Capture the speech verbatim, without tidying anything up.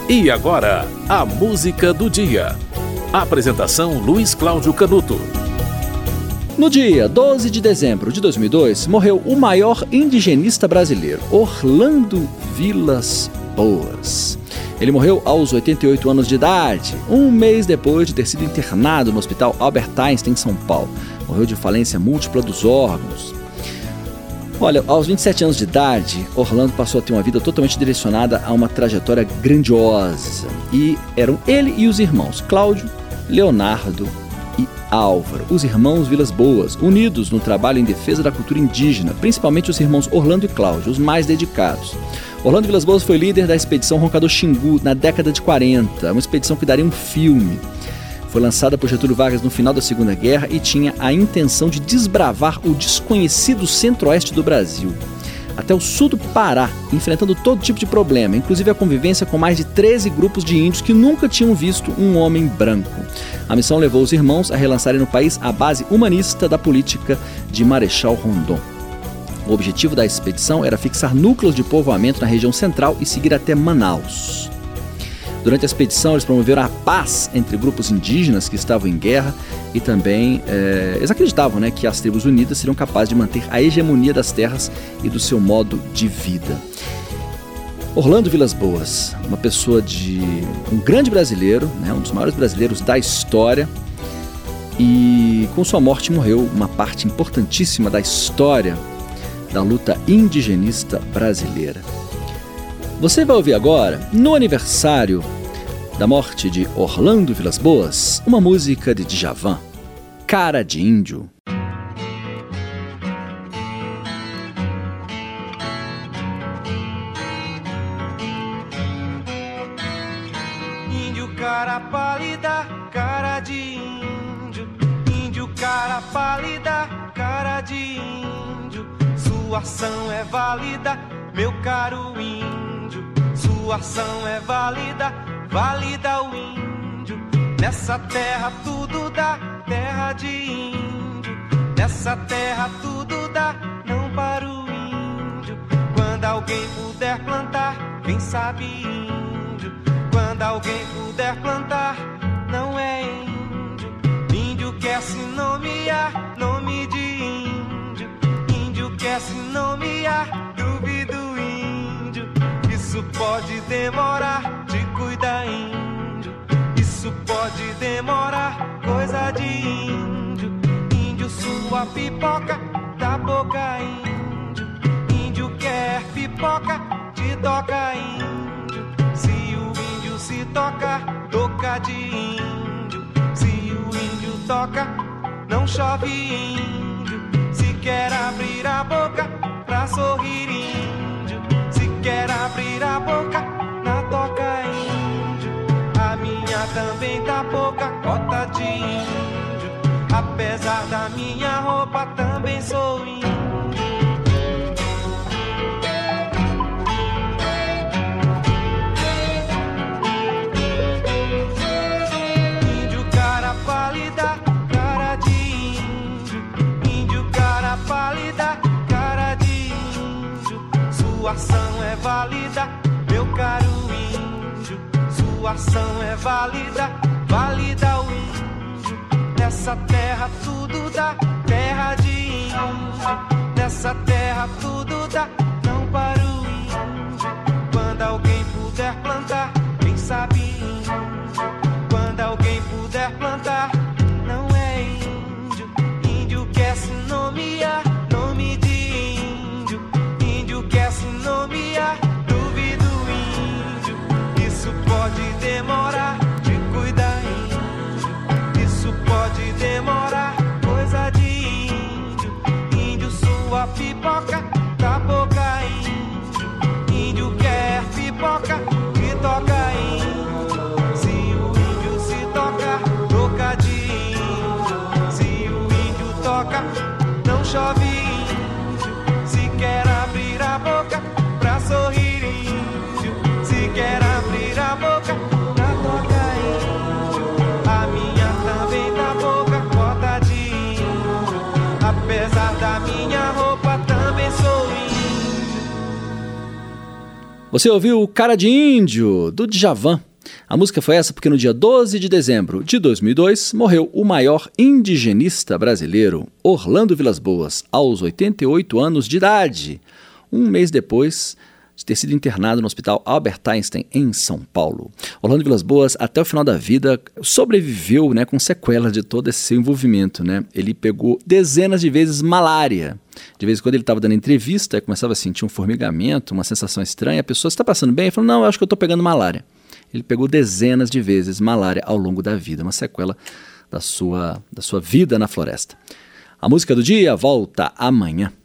E agora, a música do dia. Apresentação Luiz Cláudio Canuto. No dia doze de dezembro de dois mil e dois, morreu o maior indigenista brasileiro, Orlando Vilas Boas. Ele morreu aos oitenta e oito anos de idade, um mês depois de ter sido internado no Hospital Albert Einstein, em São Paulo. Morreu de falência múltipla dos órgãos. Olha, aos vinte e sete anos de idade, Orlando passou a ter uma vida totalmente direcionada a uma trajetória grandiosa. E eram ele e os irmãos Cláudio, Leonardo e Álvaro, os irmãos Vilas Boas, unidos no trabalho em defesa da cultura indígena, principalmente os irmãos Orlando e Cláudio, os mais dedicados. Orlando Vilas Boas foi líder da expedição Roncador Xingu na década de quarenta, uma expedição que daria um filme. Foi lançada por Getúlio Vargas no final da Segunda Guerra e tinha a intenção de desbravar o desconhecido centro-oeste do Brasil, até o sul do Pará, enfrentando todo tipo de problema, inclusive a convivência com mais de treze grupos de índios que nunca tinham visto um homem branco. A missão levou os irmãos a relançarem no país a base humanista da política de Marechal Rondon. O objetivo da expedição era fixar núcleos de povoamento na região central e seguir até Manaus. Durante a expedição, eles promoveram a paz entre grupos indígenas que estavam em guerra e também é, eles acreditavam, né, que as tribos unidas seriam capazes de manter a hegemonia das terras e do seu modo de vida. Orlando Vilas Boas, uma pessoa de um grande brasileiro, né, um dos maiores brasileiros da história, e com sua morte morreu uma parte importantíssima da história da luta indigenista brasileira. Você vai ouvir agora, no aniversário da morte de Orlando Vilas Boas, uma música de Djavan, Cara de Índio. Índio cara pálida, cara de índio. Índio cara pálida, cara de índio. Sua ação é válida, meu caro índio. Sua ação é válida, válida o índio. Nessa terra tudo dá, terra de índio. Nessa terra tudo dá, não para o índio. Quando alguém puder plantar, quem sabe índio. Quando alguém puder plantar, não é índio. Índio quer se nomear, nome de índio. Índio quer se nomear, duvido índio. Isso pode demorar, te cuida índio. Isso pode demorar, coisa de índio. Índio sua pipoca, da boca índio. Índio quer pipoca, te toca índio. Se o índio se toca, toca de índio. Se o índio toca, não chove índio. Se quer abrir a boca, pra sorrir índio. Se quer abrir a boca, na toca índio. A minha também tá pouca, cota de índio. Apesar da minha roupa, também sou índio. Índio cara pálida, cara de índio. Índio cara pálida, cara de índio. Sua ação é válida, meu caro índio. Sua ação é válida, válida o índio. Nessa terra tudo dá, terra de índio. Nessa terra tudo dá, não para o índio. Quando alguém puder plantar, quem sabe índio. Quando alguém puder plantar, não é índio. Índio quer se nomear, nome de índio. Índio quer se nomear, duvido índio. Isso pode demorar, te cuida índio. Isso pode demorar, coisa de índio. Índio sua pipoca, da boca Você ouviu Cara de Índio, do Djavan. A música foi essa porque no dia doze de dezembro de dois mil e dois morreu o maior indigenista brasileiro, Orlando Vilas-Boas, aos oitenta e oito anos de idade, um mês depois de ter sido internado no Hospital Albert Einstein, em São Paulo. Orlando Vilas-Boas, até o final da vida, sobreviveu, né, com sequelas de todo esse seu envolvimento, né? Ele pegou dezenas de vezes malária. De vez em quando ele estava dando entrevista, começava a sentir um formigamento, uma sensação estranha. A pessoa, está passando bem? Ele falou, não, eu acho que eu estou pegando malária. Ele pegou dezenas de vezes malária ao longo da vida, uma sequela da sua, da sua vida na floresta. A música do dia volta amanhã.